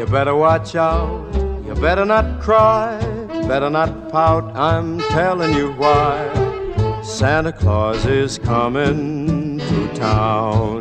better watch out, you better not cry, better not pout, I'm telling you why. Santa Claus is coming to town.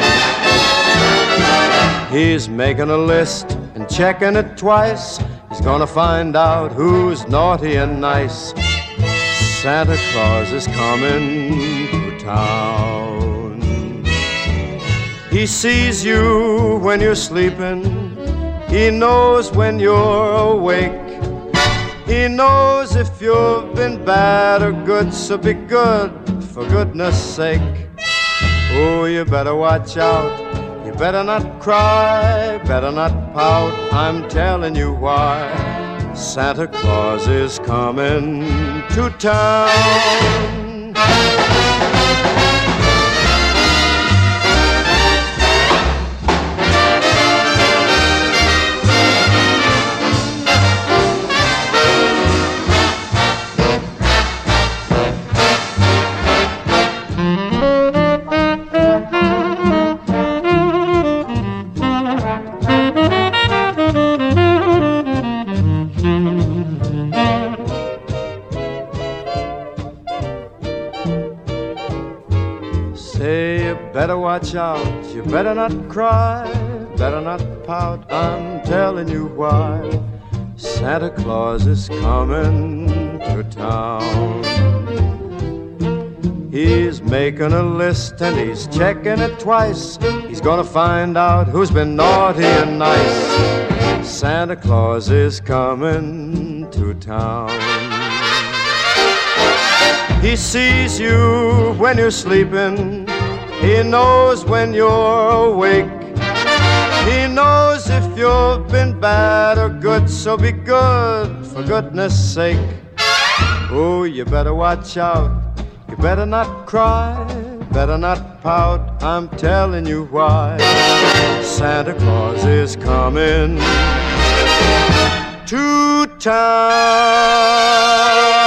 He's making a list and checking it twice. He's gonna find out who's naughty and nice. Santa Claus is coming to town. He sees you when you're sleeping. He knows when you're awake. He knows if you've been bad or good, so be good, for goodness sake. Oh, you better watch out, you better not cry, better not pout, I'm telling you why. Santa Claus is coming to town. Say you better watch out, you better not cry, better not pout, I'm telling you why. Santa Claus is coming to town. He's making a list and he's checking it twice. He's gonna find out who's been naughty and nice. Santa Claus is coming to town. He sees you when you're sleeping. He knows when you're awake. He knows if you've been bad or good, so be good, for goodness sake. Oh, you better watch out, you better not cry, better not pout, I'm telling you why. Santa Claus is coming to town.